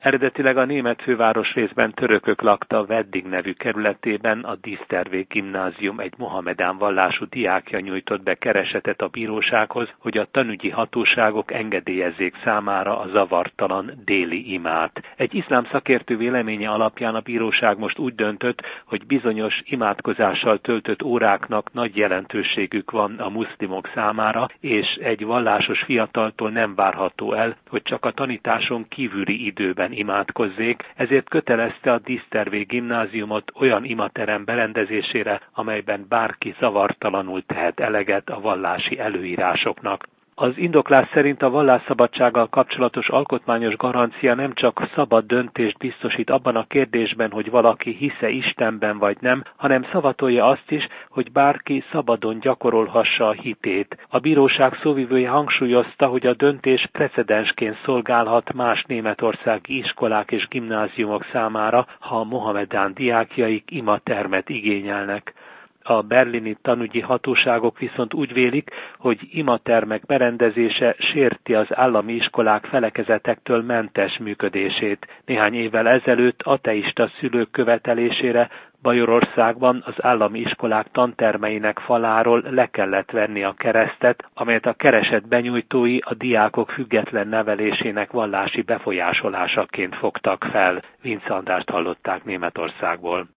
Eredetileg a német fővárosrészben törökök lakta Wedding nevű kerületében a Dísztervé gimnázium egy mohamedán vallású diákja nyújtott be keresetet a bírósághoz, hogy a tanügyi hatóságok engedélyezzék számára a zavartalan déli imát. Egy iszlám szakértő véleménye alapján a bíróság most úgy döntött, hogy bizonyos imádkozással töltött óráknak nagy jelentőségük van a muszlimok számára, és egy vallásos fiataltól nem várható el, hogy csak a tanításon kívüli időben imádkozzék, ezért kötelezte a Dísztervé gimnáziumot olyan imaterem berendezésére, amelyben bárki zavartalanul tehet eleget a vallási előírásoknak. Az indoklás szerint a vallásszabadsággal kapcsolatos alkotmányos garancia nem csak szabad döntést biztosít abban a kérdésben, hogy valaki hisze Istenben vagy nem, hanem szavatolja azt is, hogy bárki szabadon gyakorolhassa a hitét. A bíróság szóvivője hangsúlyozta, hogy a döntés precedensként szolgálhat más németországi iskolák és gimnáziumok számára, ha a mohamedán diákjaik imatermet igényelnek. A berlini tanügyi hatóságok viszont úgy vélik, hogy imatermek berendezése sérti az állami iskolák felekezetektől mentes működését. Néhány évvel ezelőtt ateista szülők követelésére Bajorországban az állami iskolák tantermeinek faláról le kellett venni a keresztet, amelyet a kereset benyújtói a diákok független nevelésének vallási befolyásolásaként fogtak fel. Vince Andrást hallották Németországból.